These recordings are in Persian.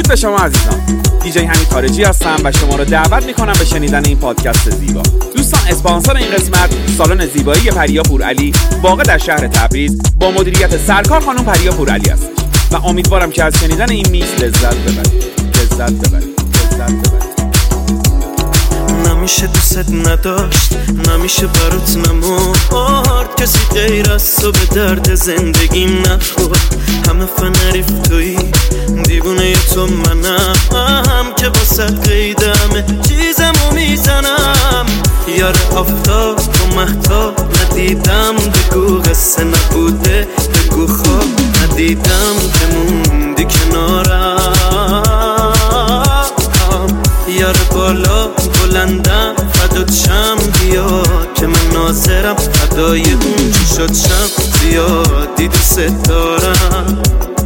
به شما عزیزان. دیجی حمید خارجی هستم و شما رو دعوت میکنم به شنیدن این پادکست زیبا. دوستان، اسپانسر این قسمت سالن زیبایی پریا پورعلی واقع در شهر تبریز با مدیریت سرکار خانم پریا پورعلی است و امیدوارم که از شنیدن این میکس لذت ببرید. نمیشه دوست نداشت، نمیشه برات نمورد، کسی غیر از تو به درد زندگیم نخورد. همه فنریف توی دیوونه تو منم که واسه قیدمه چیزمو میزنم. یار آفتاب و مهتاب ندیدم، بگو قصه نبوده، بگو خواب ندیدم که موندی کنارم. یار بالا بلندم فدات شم، بیا که من ناظرم فدای اون چی شد شم. زیادی دوست دارم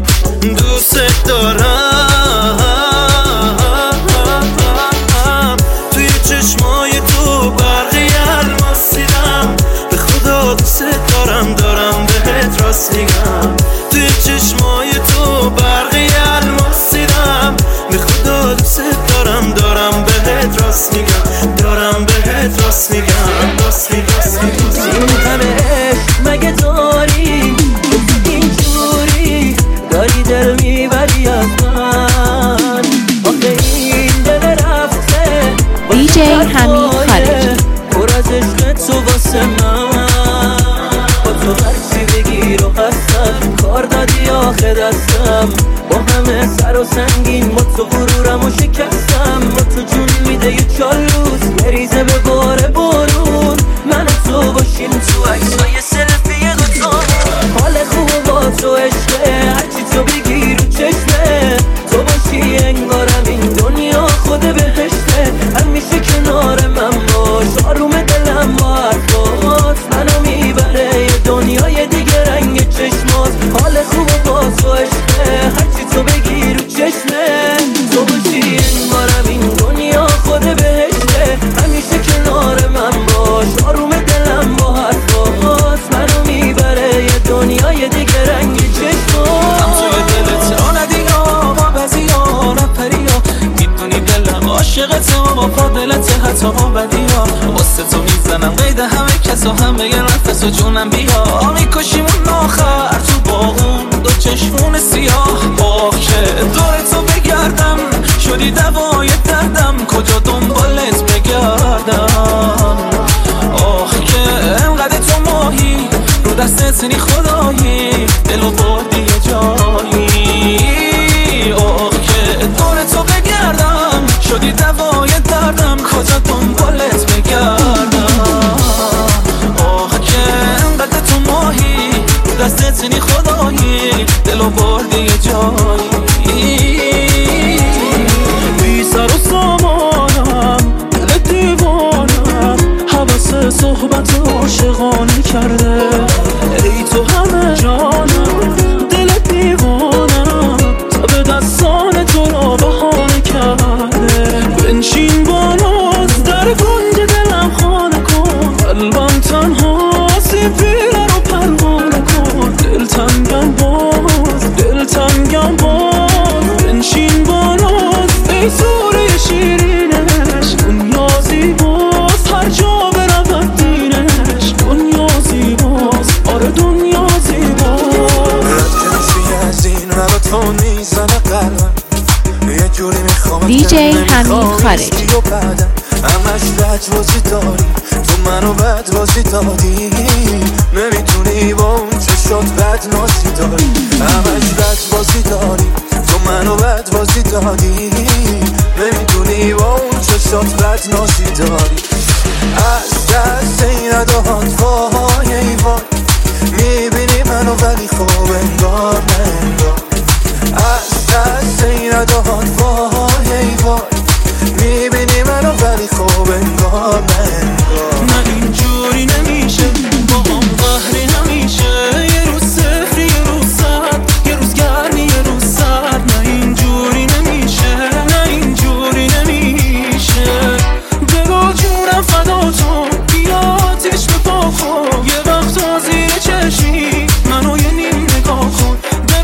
توی چشمای تو برقی الماس دیدم، به خدا دوست دارم بهت راست میگم. توی چشمای تو برقی الماس دیدم، به خدا دوست دارم بهت راست میگم، بهت راست میگم. این همه عشق مگه داری اینجوری، داری دل میبری از من. آخه این دل رفته دیجی حمید خارجی پر از عشق تو واسه من. با تو هرچی بگی رو هستم، کار دادی آخه دستم. با همه سر و سنگین با تو غرورم و شکستم. با تو جون میده یه چالوس بریزه به بار بارون. من و تو باشیم تو عکسای سلفی دوتامون. حال خوب با تو عشقه، هرچی تو بگی رو چشمه. تو باشی انگارم این دنیا خود بهشته. همیشه کنار من باش، آروم دلم با حرفات منو میبره یه دنیای دیگه رنگ چشمات. حال خوب با تو عشقه، هرچی تو بگی رو چشمه. تو باشی انگارم این دنیا خود بهشته. همیشه کنار من باش، آروم دلم با حرفات منو میبره یه دنیای دیگه رنگ چشمات. هم توی دلت آندیا با بزیا نپریا، میدونی دلم عاشقت و با دلت حتی با بدیا. واسه تو میزنم قید همه کس و همه یه نفس و جونم بیا. میکشیم اون آخر تو باغون دو چشمون سیاه. آخ که دور تو بگردم شدی دوای دردم، کجا دنبالت بگردم. آخ که انقدر تو ماهی رو دستت نی خدایی، دلو بردی یه جایی. آخ که دور تو بگردم شدی دوای دردم، کجا دنبالت بگردم. آخ که انقدر تو ماهی رو دستت نی خدایی، دلو بردی یه جایی. بی سر و سامانم دل دیوانم، حواس صحبت عاشقانه کرده. ای تو همه جانم دل دیوانم، تا به دستان تو را بهانه کرده. بنشین با ناز در گنج دلم خانه کن، قلبم تنها سیبیره رو پروانه کن. دلتنگم باز بنشین با ناز، ای سوره شیرینش. دنیا زیباست هر جا برود دینش، دنیا زیباست آره دنیا زیباست. رد از این مرا تو میزنه قلبم، یه جوری میخوام دیجی حمید خارجی. همش لجبازی داری تو منو بدبازی دادی، نمیتونی با اون چشات بدناسی داری. همش لجبازی داری تو منو بدبازی دادی، نمیتونی با اون چشات بدناسی داری. از دست این ادهات وای ای وای، میبینی منو ولی خوب انگار ننگار. از دست این ادهات وای ای وای، میبینی منو ولی خوب انگار ننگار. نه اینجوری نمیشه با هم قهری نمیشه، یه روز صفر یه روز صد، یه روز گرمی یه روز سرد. نه اینجوری نمیشه، نه اینجوری نمیشه. بگو جونم فدا تو، بیا آتیش به پا خود. یه وقتا زیر چشمی منو یه نیم نگاه خود،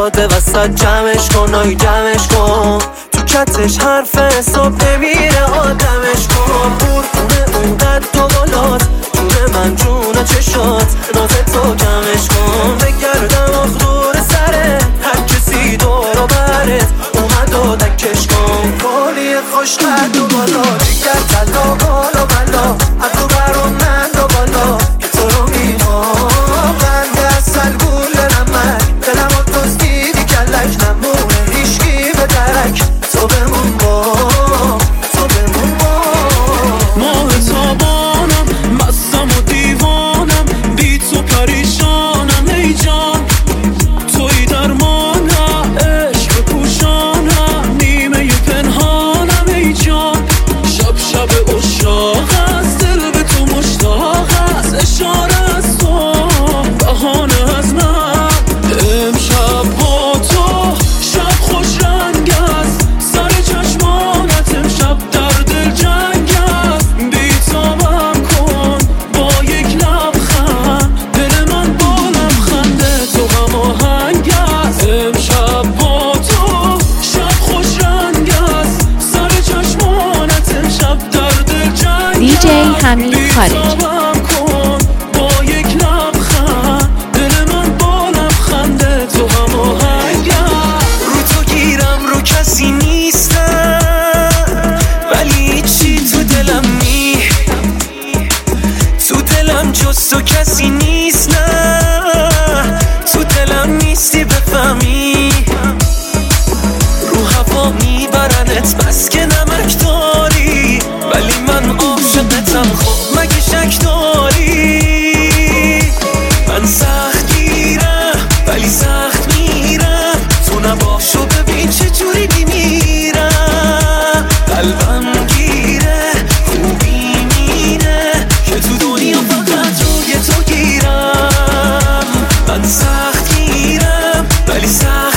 جاده وسط جمعش کن، آی جمعش کن، تو کتش حرف حساب نمیره آدمش کن. پورتونه اونقدر تو بالات، جون من جون چشات، ناز تو کمش کن. بگردم آخدور سره هر کسی دورو برت اومد و دکش کن. کلی خوش قد و بالا دیگر تلا بالا بالا، از تو برون من دو بالا که تو رو میخوام. قند اصل گول نمک دلم و توز دیدی کلک، نمونه هیشگی به درک، تو بمون با تو بمون با. ماه تابانم مستم و دیوانم، بی تو پریشانم ای جان. توی درمانم عشق بپوشانم، نیمه پنهانم ای جان. شب شب عشاق از دل به تو مشتاق از، اشاره از تو بهانه از من. امشب با تو شب خوش رنگ است، سر چشمانت امشب در دل جنگ است. بیتابم کن با یک لبخند، دل من با لبخنده تو هماهنگ است. امشب با تو شب خوش رنگ است، سر چشمانت امشب در دل جنگ است. DJ حمید خارجی. بیتابم کن با یک لبخند، دل من با لبخنده تو هماهنگ است. رو تو گیرم رو کسی نیستم، ولی چی تو دلم تو دلم جز تو کسی نیست. نه تو دلم نیستی بفهمی، رو هوا میبرنت بس که نمک داری، ولی من عاشقتم خب مگه شک داری. من سخت گیرم ولی سخت میرم، تو نباشو ببین چجوری میمیرم. قلبم گیره خوبی مینه که تو دنیا فقط روی تو گیرم. من سخت گیرم ولی سخت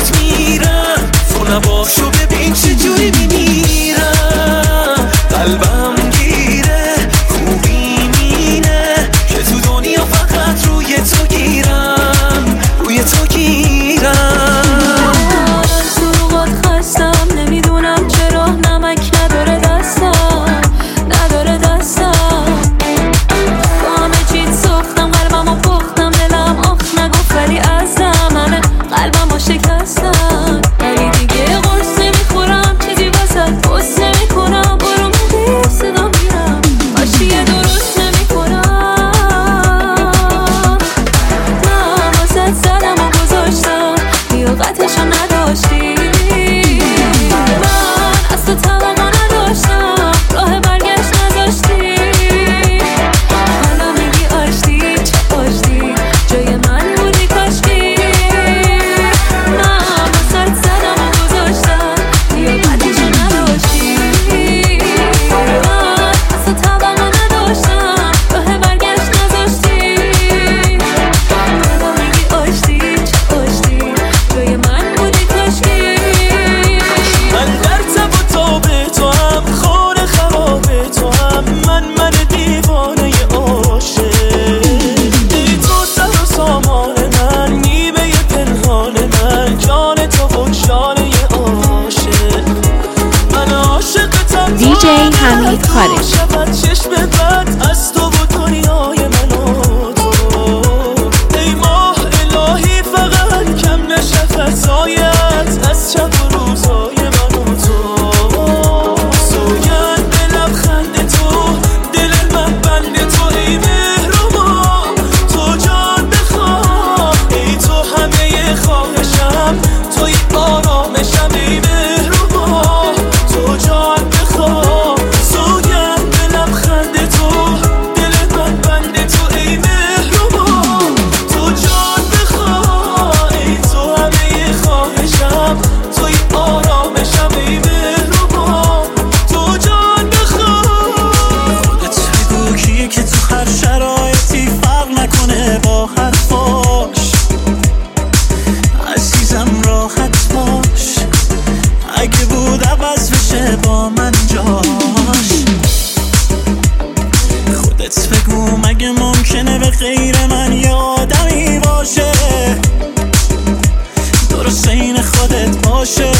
درست این خودت باشه،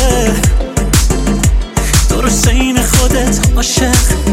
درست این خودت عاشق.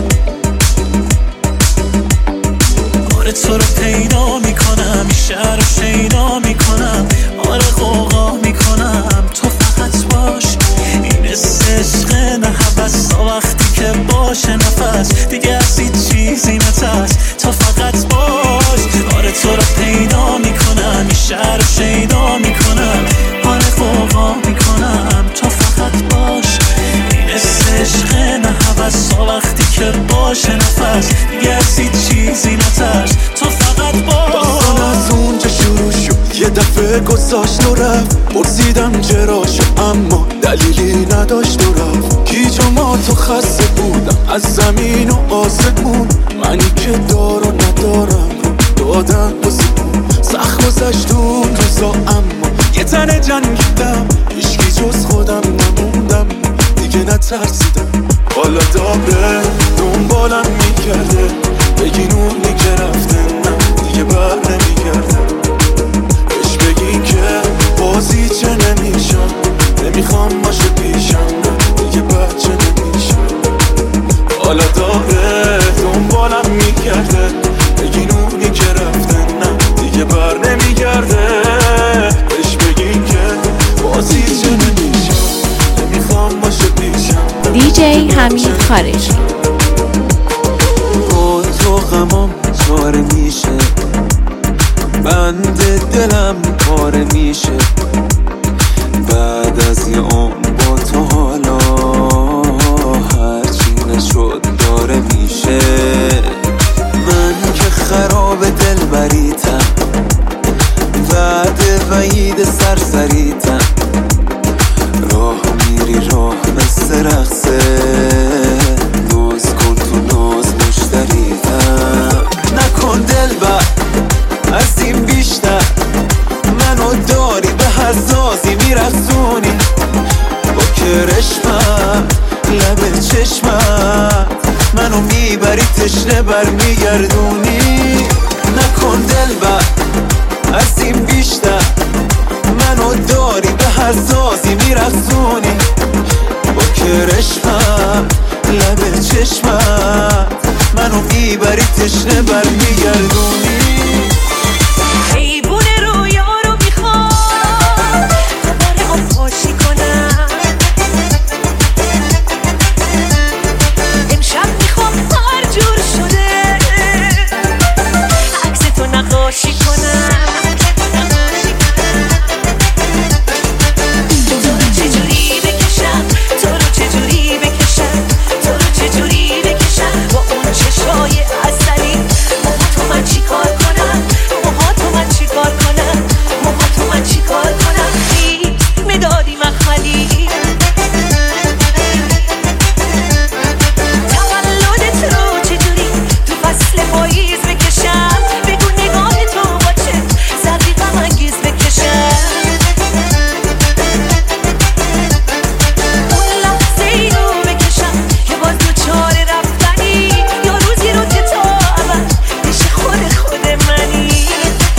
آره تو رو پیدا میکنم، شهر رو شیدا میکنم، آره قوقا میکنم، تو فقط باش. این عشق نه حوث تا وقتی که باشه نفس دیگه از هیچ چیزی نترس، تو فقط باش. آره تو رو پیدا میکنم، شهر رو شیدا میکنم، آره قوقا میکنم، تو فقط باش. این عشق نه حوث تا وقتی که باشه نفس دیگه از هیچ چیزی نترس، تو فقط باش. داستان از اونجا شروع شد، یه دفعه گذاشت و رفت. پرسیدم چرا شد اما دلیلی نداشت و رفت. گیج و ما تو خسته بودم از زمین و آسمون، منی که دار و ندارم رو دادم بزمون. سخت گذشت اون روزا اما یه تنه جنگیدم، هیچکی جز خودم نموندم، دیگه نترسیدم. حالا داره دنبالم میکرده، بگین اونی که رفته نه دیگه بر نمیگرده. بهش بگین که بازی چه نمیشم، نمیخوام باشه پیشم، نه دیگه بچه نمیشم. حالا داره دنبالم میکرده، بگین اونی که رفته نه دیگه بر نمیگرده. بهش بگین که بازی چه نمیشم، نمیخوام باشه پیشم. دیجی حمید خارجی. تو غمام چاره میشه، بند دلم پاره میشه، بعد از یه عمر با تو حالا هرچی نشد داره میشه. من که خراب دل بریتم، وعده وعید سرسریتم، راه میری راه مثل رقصه، ناز کن تو ناز مشتریتم. نکن دل بر از این بیشتر، منو داری به هر سازی میرخصونی، با کرشمت لب چشمت منو میبری تشنه برمیگردونی. نکن دل بر از این بیشتر، منو داری به هر سازی میرخصونی، با کرشمت لب چشمت منو میبری تشنه برمیگردونی. حیبون رویا رو میخوام دوباره آن پاشی کنم، امشب میخوام هر جور شده عکس تو نقاشی کنم. تو رو چجوری بکشم، تو رو چجوری بکشم، تو رو چجوری بکشم با اون چشای عسلی. موها تو من چی کار کنم، موها تو من چی کار کنم، موها تو من چی کار کنم. مدادی مخملی تولدت رو چجوری تو فصل پاییز بکشم، بگو نگاه تو با چه زردی غم انگیز بکشم. اون لحظه ای رو بکشم که باز دوچاره رفتنی، یا روزی رو که تا ابد پیش خود منی.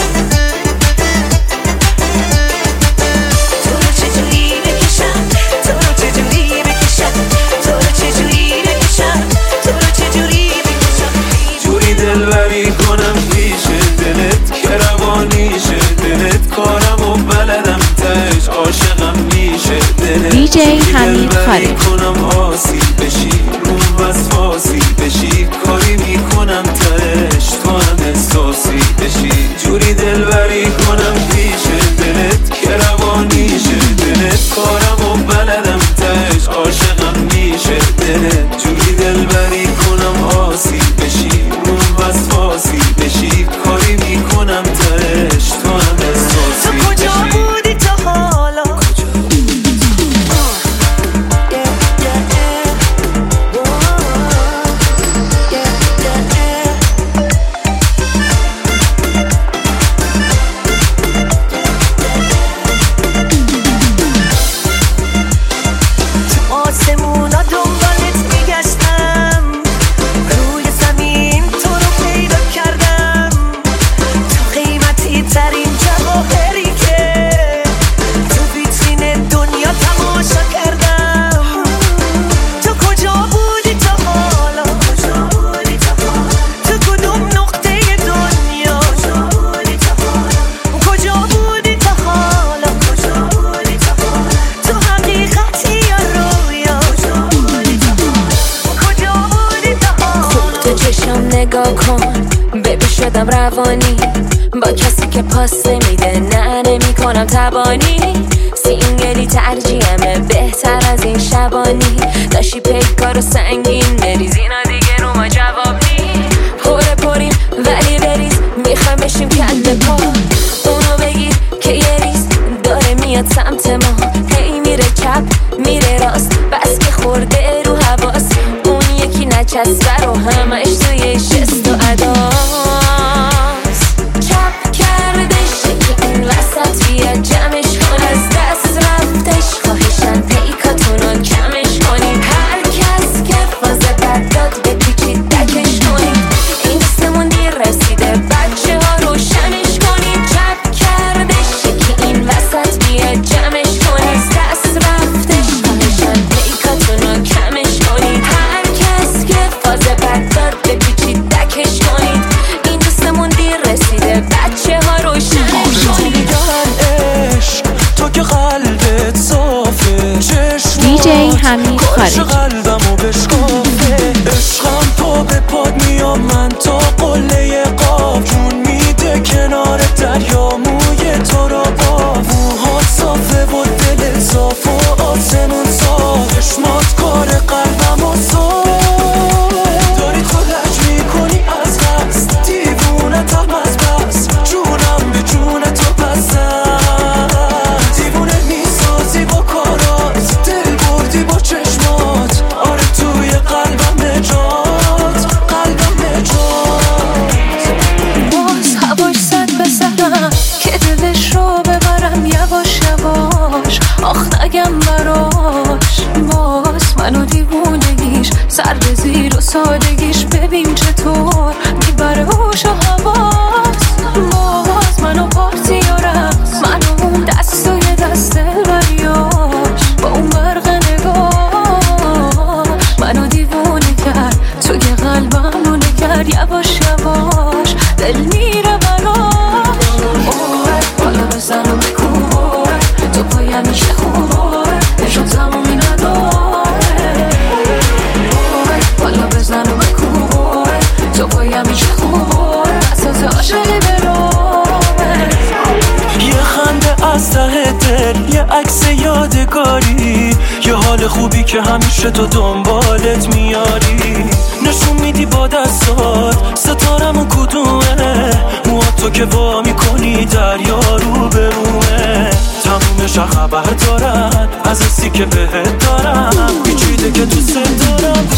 تو رو چجوری بکشم، تو رو چجوری بکشم، تو رو چجوری بکشم، تو رو چجوری بکشم. جوری دلبری کنم پیش دلت که روانیشه، دلت کارم و بلدم تش عاشقم میشه دلت. دیجی حمید خارجی. کنم آسی بشی روم وسواسی بشی، کاری میکنم تش تو هم احساسی بشی. جوری دلبری کنم پیش دلت که روانیشه، دلت کارم و بلدم تش عاشقم میشه دلت. جوری دلبری کنم آسی بشی روم وسواسی بشی، کاری میکنم تش تو هم احساسی تو کجا بشی. بودی تا حالا، جوانی با کسی که پاس میده نه نمی‌کنم تبانی سینگلی ترجیحمه بهتر از این شبانی داشتی پیکارو سنگین بریز اینا دیگه رو ما جواب نی پریم ولی بریز میخوایم بشیم کله پا اونو بگیر که یه ریز داره میاد سمت ما هی میره چپ میره راست بس که خورده رو حواس اون یکی نچسبه رو همش توی شست و اداس چپ کردش که این وسط بیاد جمعش کن از دست رفتش خواهشن پیکاتونو کمش کنید هر کس که فاز بد داد به پیچید دکش کنید این دستمون دیر رسیده بچه ها روشنش کنید چپ کردش که این وسط بیاد جمعش کن از دست رفتش خواهشن پیکاتونو کمش کنید هر کس که فاز بد داد به پیچید دکش کنید این دستمون دیر رسیده بچه ها روشنش کنید تو که قلبت صافه دیجی حمید خارجی قلبمو بشکافه عشقم پا به پاد میام من تا قله قاب جون میده کنار دریا موی تو را باف موهات صافه و دلت صاف و آسمون صاف چشمات کار قلبمو صاف داری خلج میکنی از قصد دیوونت هم از بس جونم به جون تو بستم دیوونه میسازی با کارات دل بردی با چشمات آره توی قلبم نجات باز هواش زد به سرم که دلش رو ببرم یواش یواش آخ نگم براش باز منو دیوونگیش سر به زیر و سادگیش ببین چطور میبره هوش و حواس باز منو پارتی و رقص منو اون دست و یه دست دلبریاش با اون برق نگاه منو دیوونه کرد توی قلبم رو نکرد یواش یواش دل میره براش حالا بزن و بکوباره تو پایم میشه خوباره نشون تمومی نداره حالا بزن و بکوباره تو پایم میشه خوباره اساس عاشقی براره یه خنده از ته دل یه عکس یادگاری یه حال خوبی که همیشه تو دنبالت میاری نشون میدی با دستات ستارمو کدومه موهاتو که وا میکنی دریا رو به رومه تمومش خبر دارن از حسی که بهت دارم پیچیده که دوست دارم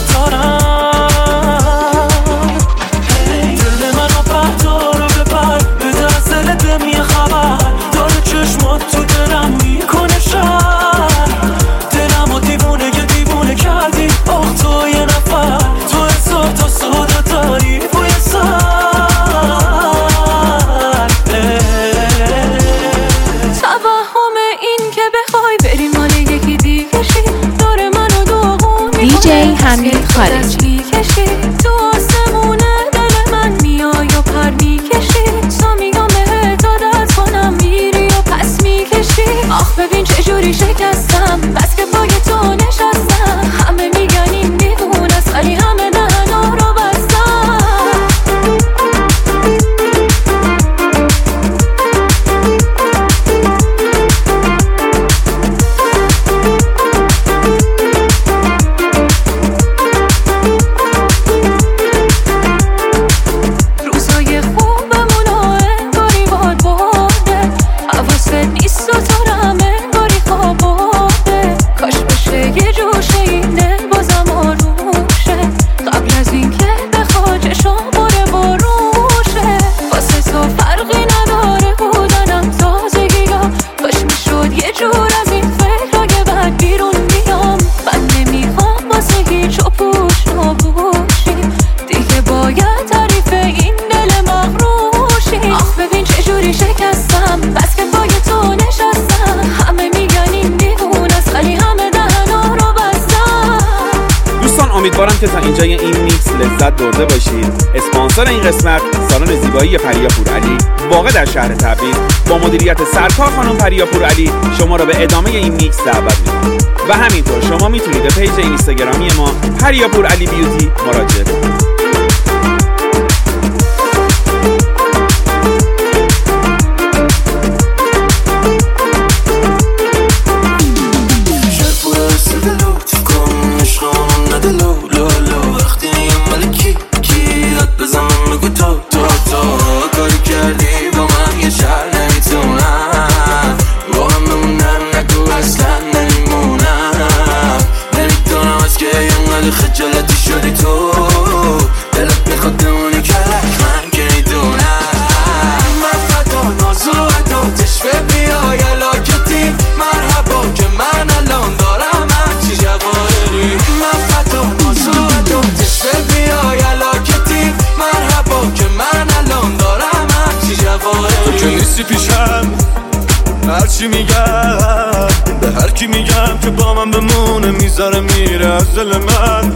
دل منو بردار و ببر بده از دلت بهم یه خبر داره چشمات تو دلم میکنه شر دلمو دیوونه کردی آخ تو یه نفر تو حساب تا ساده داری بوی توهم این که بخوای بری مال یکی دیگشی داره منو داغون دیجی حمید خارجی تو آسمونه دل من میای و پر میکشی تا میگم بهت عادت کنم میری و پس میکشی آخ ببین چجوری شکستم بس که پای تو نشستم همه میگن این دیوون است ولی همه دهنا رو بستم روزای خوبمون رو انگاری باد برده حواست نیست و تو رو هم انگاری خواب برده کاش بشه یه جوشه این دل بازم آروشه قبل از این که بخواد چشم باره بروشه واسه تو فرقی نداره بودنم تازگیام کاش میشد یه جور از این فکر که بعد بیرون بیام من نمیخوام واسه هیچ و پوش نبوشی دیگه باید تعریف این دل مغروشی آخ ببین چجوری شکستم بس که پای تو نشستم همه میگن این دیوون است ولی همه دهنا رو بستم دوستان امیدوارم که تا اینجای این میکس لذت برده باشید. اسپانسر این قسمت سالن زیبایی پریا پورعلی واقع در شهر تبریز با مدیریت سرکار خانم پریا پورعلی شما را به ادامه این میکس دعوت می‌کنم و همینطور شما میتونید به پیج اینستاگرامی ما پریا پورعلی بیوتی مراجعه کنید. که با من بمونه میذاره میره از دل من.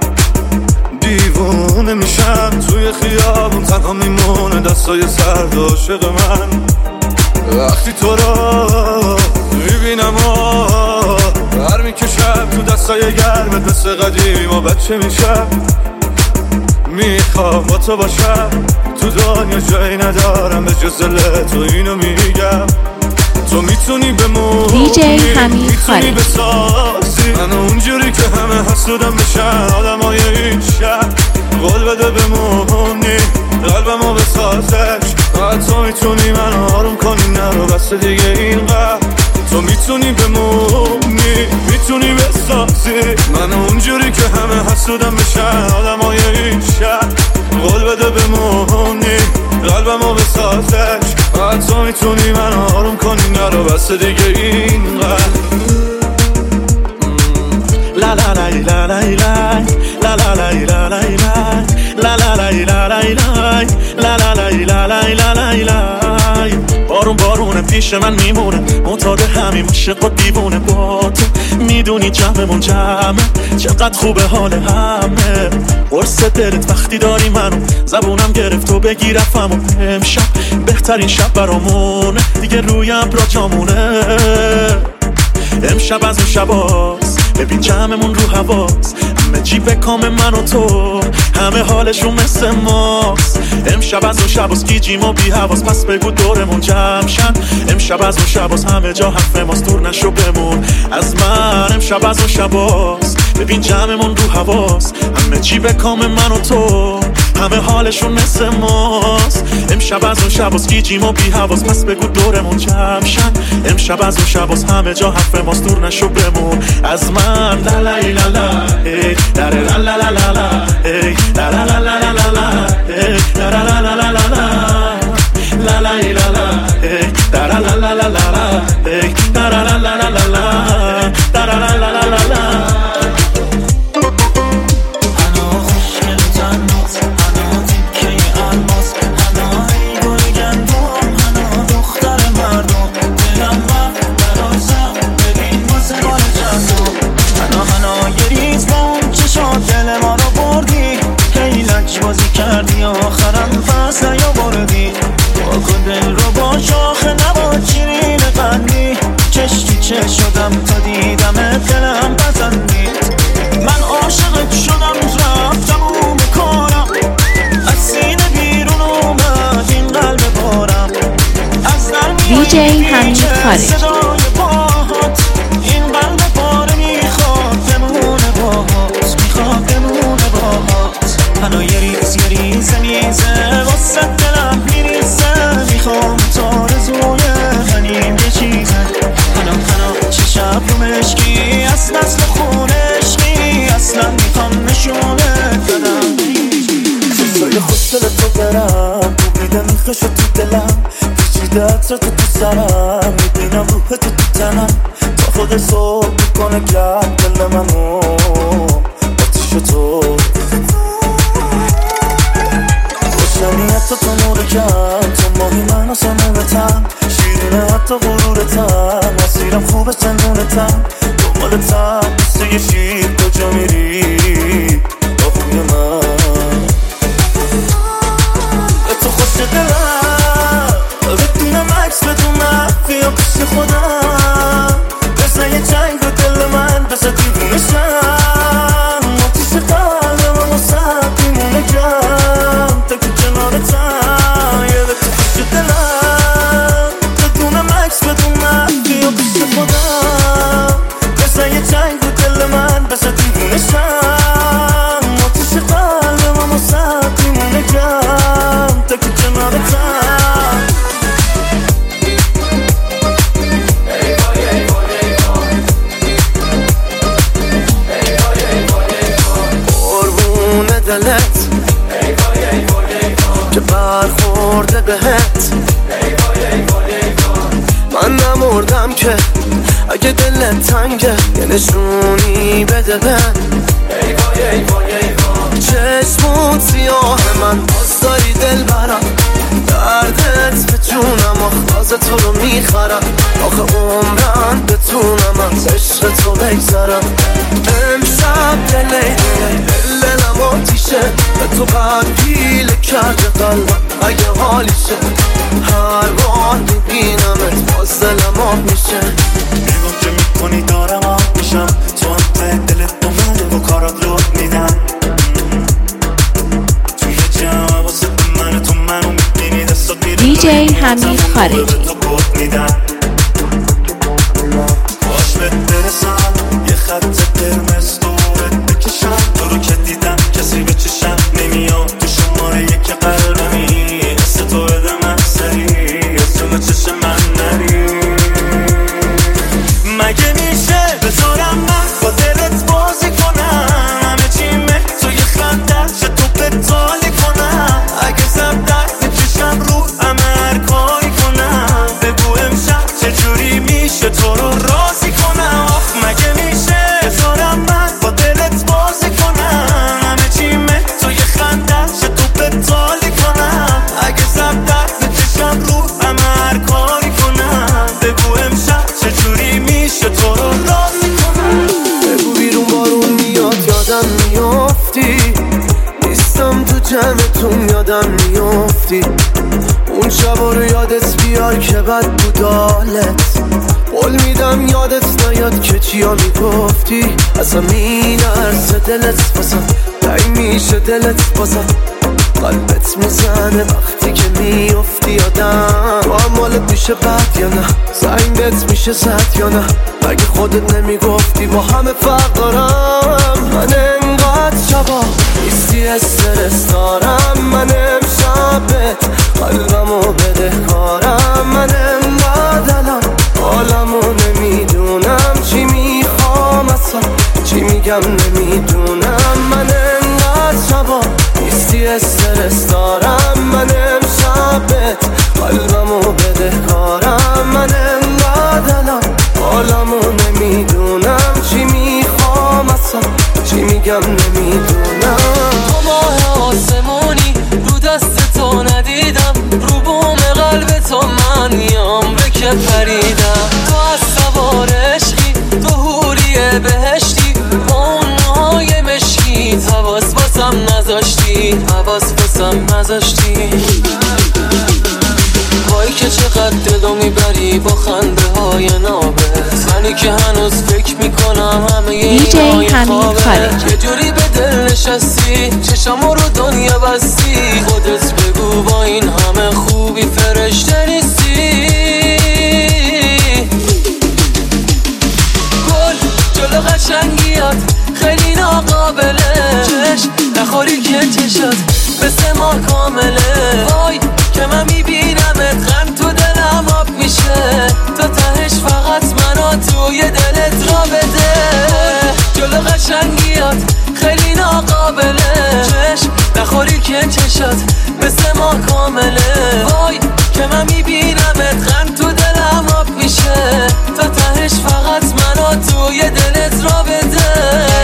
دیوونه میشم توی خیابون تنها میمونه دستای سرد عاشق من. وقتی تو رو میبینم بر میکشم تو دستای گرمت مثل قدیم و بچه میشم. میخوام با تو باشم تو دنیا جایی ندارم به جز دل تو اینو میگم. تو میتونی بمونی دیجی حمید میتونی بسازی منو اونجوری که همه حسودم بشن آدمای این شهر. قول بده بمونی قلبمو بسازش و تو میتونی منو آروم کنی نرو بس دیگه اینقدر. تو میتونی بمونی میتونی بسازی منو اونجوری که همه حسودم بشن آدمای این شهر. قول بده بمونی قلبمو بسازش و تو میتونی منو آروم کنی نرو بس دیگه اینقدر. لا لا لا لا لا لا لا لا لا لا لا لا لا لا لا لا لا. بارون بارونه پیش من میمونه معتاد همین عاشق و دیوونه با تو. میدونی جمعمون جمعه چقدر خوبه حال همه. قرص دلت وقتی داری منو زبونم گرفت و بگی رفتم و امشب بهترین شب برامونه دیگه روی ابرا جامونه. امشب از اون شباست ببین جمعمون رو هواست همه چی به کام من و تو همه حالشون مثل ماست. امشب از اون شباست گیجیم و بی حواس پس بگو دورمون جمع شن. امشب از اون شباست همه جا حرف ماست دور نشو بمون از من. امشب از اون شباست ببین جمعمون رو هواست همه چی به کام من و تو همه حالشون مثل ماست. امشب از اون شباست گیجیم و بی حواس پس بگو دورمون جمع شن. امشب از اون شباست همه جا حرف ماست دور نشو بمون از من. لا لا لا لا ای لا لا لا لا لا ای لا لا لا لا لا لا ای لا لا لا لا لا لا لا لا لا لا ای لا لا لا لا لا لا ای لا لا لا لا لا لا لا لا لا لا لا. بازی کردی آخرم پس نیاوردی با دل رو با شاخه نباد شیرین قندی. چشتی چه شدم تا دیدم دلم بزندید. من عاشقت شدم رفتم و بکارم از سینه بیرون اومد این قلب بارم. از در دیجی حمید خارجی. صدای باهات این قلب باره میخواد بمونه باهات میخواد بمونه باهات. منو یه ریزه میزه واسه دلم میریزه میخوام تا رزوی غنیم یه چیزه. هنم چه شب رو مشکی از نسل خونشکی اصلا میخوام نشونه بدم. چیزای خوشدل تو برم بویده میخش تو دلم پیچیده عطر تو سرم میبینم روح تو تنم تا خود صبح میکنه گرم دل منو آتیش تو. حتی تو نور کم تو ماهی من و سمونتم شیرینه حتی غرورتم مسیرم خوبه سنونتم دنبالتم مثل یه شیر کجا میری با خوی من. به تو خوش دلم بدونم عکس بدونم بیا پیش خودم بزن یه جنگ رو دل من بزن دیوونه شم آتیش قلبم و واسه میمونه گم تا که کنارتم. یه به تو خوش دلم بدونم عکس بدونم بیا پیش خودم بزن یه جنگ رو دل من بزن دیوونه شم آتیش قلبم و واسه میمونه گم تا که کنارتم. قربون دلت که برخورده بهت من نمردم که اگه دلت تنگه یه نشونی بده من. چشمون سیاه من باز داری دل برم دردت به جونم آخ باز تو رو میخرم آخه عمرن بتونم از عشق تو خارجی. باش بهت برسم یه خط قرمز دورت بکشم تو رو که دیدم کسی به چشم نمیاد تو شماره یک قلبمی حس تو بده من سری از جلو چشم من نری مگه میشه بذارم من با دلت بازی کنم همه چیمه تو یه خنده چه تو بتالی کنم اگه زبدر میکشم رو همه هر کاری کنم بگو امشب چجوری میشه تو رو راضی کنم مگه میشه بذارم من با دلت بازی کنم همه چیمه تو یه خنده چه تو بتالی کنم اگه زبدر میکشم رو همه هر کاری کنم بگو امشب چجوری میشه تو رو راضی کنم بگو بیرون بارون میاد یادم میافتی نیستم تو جمعتون یادم میافتی اون شبا رو یادت بیار که بد بود حالت قول میدم یادت نیاد که چیا میگفتی اصلا میلرزه دلت بازم تنگ میشه دلت بازم قلبت میزنه وقتی که میافتی یادم تو هم حالت میشه بد یا نه زنگت میشه زد یا نه مگه خودت نمیگفتی با همه فرق دارم من انقدر شبا نیستی استرس دارم من امشبت قلبمو بده کارم من انقدر الان حالمو نمیدونم چی میخوام اصلا چی میگم نمیدونم من انقدر شبا نیستی استرس دارم من امشبت قلبمو بده کارم من انقدر الان حالمو نمیدونم چی میخوام اصلا چی میگم نمیدونم تو ماه آسمونی رو دست تو ندیدم رو بوم قلب تو من یامره که پریدم تو از سوار عشقی تو حوری بهشتی با اون موهای مشکی حواس باسم نذاشتی حواس باسم نذاشتی وای که چقدر دلو میبری با خنده های نابت منی که هنوز فکر میکنم همه اینای خوابه یه جوری به دل نشستی چشمو رو دنیا بستی خودت بگو با این همه خوبی فرشته نیستی گل جلو قشنگیات خیلی ناقابله چشم نخوری که چشات مثل ما کامله وای که من میبینمت غم تو دلم آب میشه تا تهش فقط منو توی دلت را بده جلو قشنگیات خیلی ناقابله چشم نخوری که چشات مثل ما کامله وای که من میبینمت غم تو دلم آب میشه تا تهش فقط منو توی دلت را بده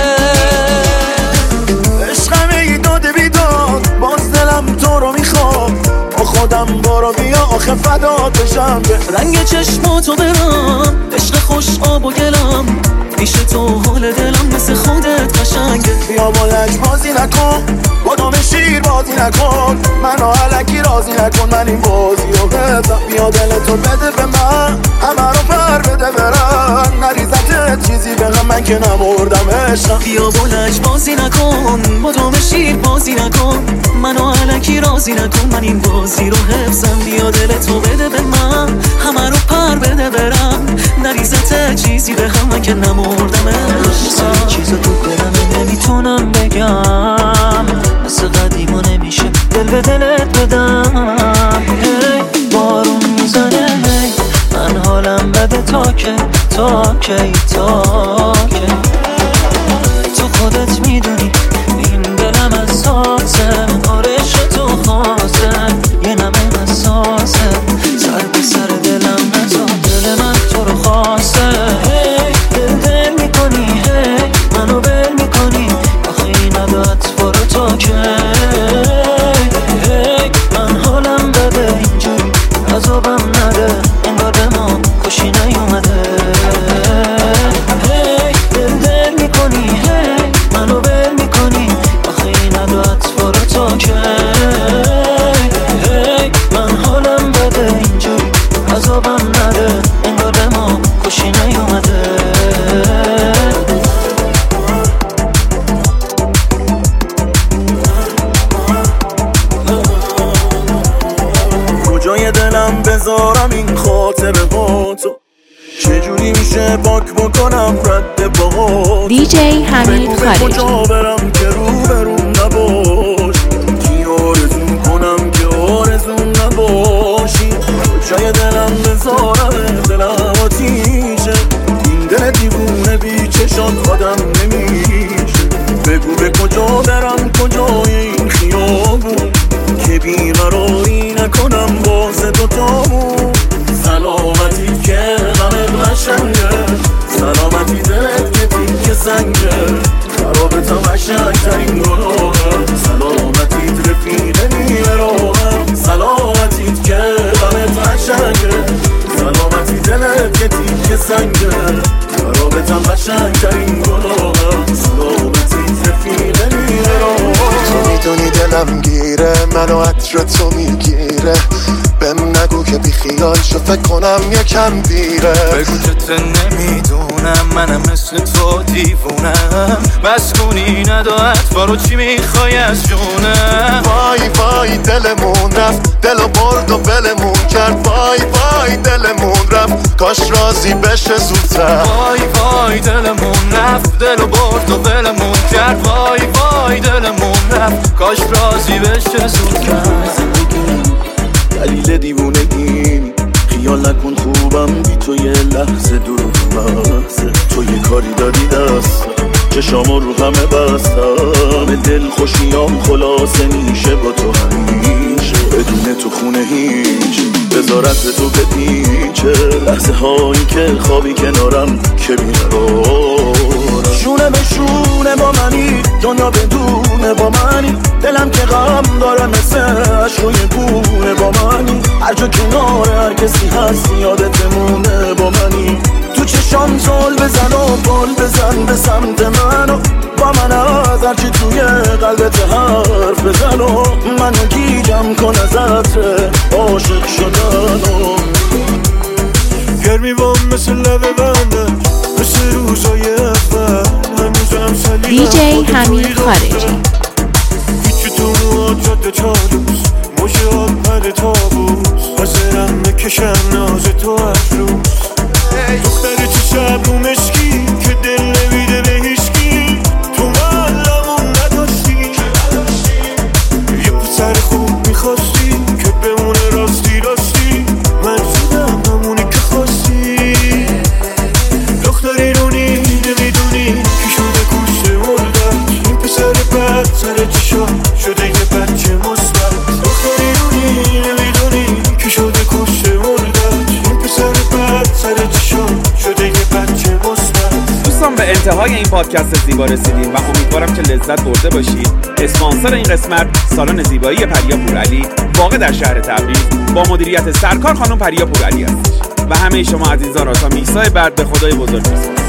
عشقم ای داده بیداد باز دلم تو رو میخوام با خودم برو بیا آخه فدات بشم رنگ چشماتو برام عشق خوش آب و گلم پیش تو حال دلم مثل خودت قشنگه بیا با لج بازی نکن با دام شیر بازی نکن منو علکی راضی نکن من این بازی رو بزن بیا دلتو بده به من همه رو پر بده برن نریزت چیزی به من که نمردم عشقم بیا با لج بازی نکن با دام شیر بازی نکن منو علکی راضی نکن من این بازی رو حفظم بیا دلتو بده به من همه رو پر بده برم نریزت چیزی به من که نمردم عشقم چیزا تو دلم نمیتونم بگم مثل قدیما نمیشه دل به دلت بدم بارون میزنه من حالم بده تا که تو خودت میدونی این دلم اساسه آرش تو خاصه یه نمه حساسه سر به سر دلم نزا دل من تو رو خواسته دل میکنی منو بل میکنی آخه این عدت برو تا که من حالم بده اینجوری عذابم نده انگار به ما خوشی نیومده کنم رد باهات. دیجی حمید خارجی. کجا برم که روبروم نباشی، کی آرزو کنم که آرزوم نباشی. جای دلم بذارم دلم آتیشه، این دل دیوونه بی چشات آدم نمیشه. بگو به کجا برم کجای این خیابون که بیقراری نکنم باز دوتامون. سلامتی که غمت قشنگه، سلامتی دلت که تیک سنگه، خرابتم قشنگترین گناهه. سلامتیت رفیق نیمه راهه، سلامتیت که غمت قشنگه، سلامتی دلت که تیک سنگه، خرابتم قشنگترین گناهه. سلامتیت رفیق نیمه راهه. تو میدونی دلم گیره، منو عطر تو میگیره، بهم نگو که بی خیال شو فکر کنم یکم دیره. بگو که تو نمیدونم منم مثل تو دیوونم، بس کنی نداعت بارو چی میخوای از جونم. وای وای دلمون رفت، دلو برد و ولمون کرد. وای وای دلمون رفت، کاش راضی بشه زودتر. وای وای دلمون رفت، دلو برد و ولمون کرد. وای وای دلمون رفت، کاش راضی بشه زودتر. دلیل دیوونگی خیال نکن خوبم بی تو یه لحظه دور مغزه. تو یه کاری دادی دست چشامو رو همه بستم، به دل خوشیام خلاصه میشه با تو همیشه. بدون تو خونه هیچ بذارت به تو بپیچه، لحظه هایی که خوابی کنارم که بیقرارم. شونه به شونه با منی، دنیا بدونه با منی، دلم که غم داره مثل عشقای گونه با منی. هر جا کنار هر کسی هست یادت مونه با منی. تو چشام زل بزن و بال بزن به سمت منو، با من از هرچی توی قلبت حرف بزن و منو گیجم کن از عطر عاشق شدنو. گرمی بام مثل لب بنده، مثل روزای اول هنوزم سلیمم. دیجی حمید خارجی. هیچی تو مواد جاده چالوس، مجرد پل تابوس، حاضرم بکشم ناز تو هر روز. دختر چه شب رو مشکی که دل نمیده به هیچکی، تو محلمون نداشتی یه پسر خوب میخواستی که بمونه راستی راستی. من شدم همونی که خواستی. دختری رو نمیدونی کی شده گوشه مردد، این پسر بد سر چشا شده یه بچه مثبت. دختری رو نمیدونی کی شده گوشه مردد، این پسر بد سر چشا شده یه بچه مثبت. دوستان به انتهای این پادکست زیبا رسیدیم و امیدوارم که لذت برده باشید. اسپانسر این قسمت سالن زیبایی پریا پورعلی واقع در شهر تبریز با مدیریت سرکار خانم پریا پورعلی هستش و همه شما عزیزان را تا میکسای بعد به خدای بزرگ می‌سپارم.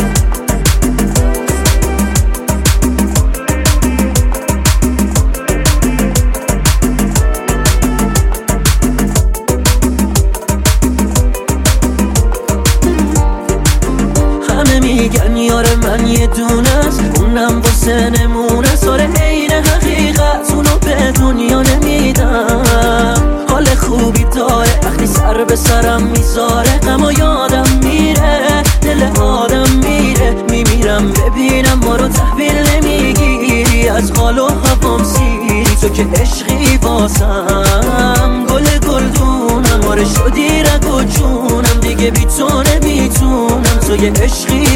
میگن یار من یه دونه است، اونم واسه نمونه ساره عین حقیقت، اونو به دنیا نمیدم. حال خوبی داره وقتی سر به سرم میذاره، غم یادم میره دل آدم میره. میمیرم ببینم ما رو تحویل نمیگیری، از حال و هوام سیری تو که عشقی واسم. گل گلدونم آره شدی رگ و جونم، دیگه بی تو نمیتونم، تو یه عشقی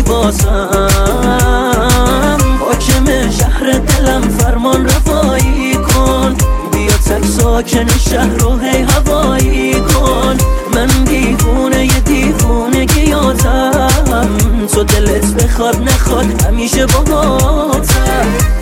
واسم. حاکم شهر دلم فرمان رفایی کن، بیا تک ساکن شهر رو هی هوایی کن. من دیوونه یه دیوونه گیاتم، تو دلت بخواد نخواد همیشه باهاتم.